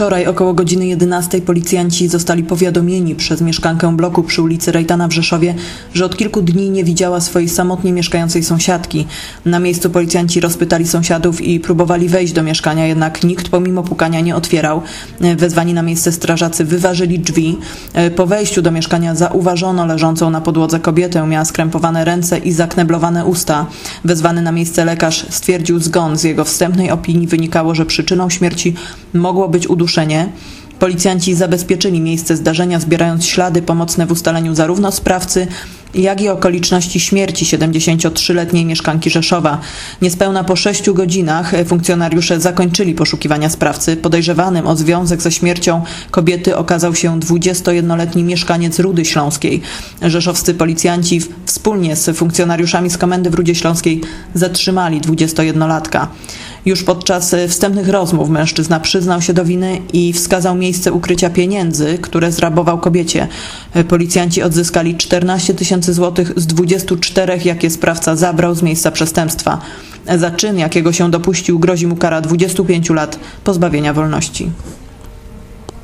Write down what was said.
Wczoraj około godziny 11 policjanci zostali powiadomieni przez mieszkankę bloku przy ulicy Rejtana w Rzeszowie, że od kilku dni nie widziała swojej samotnie mieszkającej sąsiadki. Na miejscu policjanci rozpytali sąsiadów i próbowali wejść do mieszkania, jednak nikt pomimo pukania nie otwierał. Wezwani na miejsce strażacy wyważyli drzwi. Po wejściu do mieszkania zauważono leżącą na podłodze kobietę. Miała skrępowane ręce i zakneblowane usta. Wezwany na miejsce lekarz stwierdził zgon. Z jego wstępnej opinii wynikało, że przyczyną śmierci mogło być uduszenie. Policjanci zabezpieczyli miejsce zdarzenia, zbierając ślady pomocne w ustaleniu zarówno sprawcy, jak i okoliczności śmierci 73-letniej mieszkanki Rzeszowa. Niespełna po 6 godzinach funkcjonariusze zakończyli poszukiwania sprawcy. Podejrzewanym o związek ze śmiercią kobiety okazał się 21-letni mieszkaniec Rudy Śląskiej. Rzeszowscy policjanci wspólnie z funkcjonariuszami z Komendy w Rudzie Śląskiej zatrzymali 21-latka. Już podczas wstępnych rozmów mężczyzna przyznał się do winy i wskazał miejsce ukrycia pieniędzy, które zrabował kobiecie. Policjanci odzyskali 14 000 złotych z 24, jakie sprawca zabrał z miejsca przestępstwa. Za czyn, jakiego się dopuścił, grozi mu kara 25 lat pozbawienia wolności.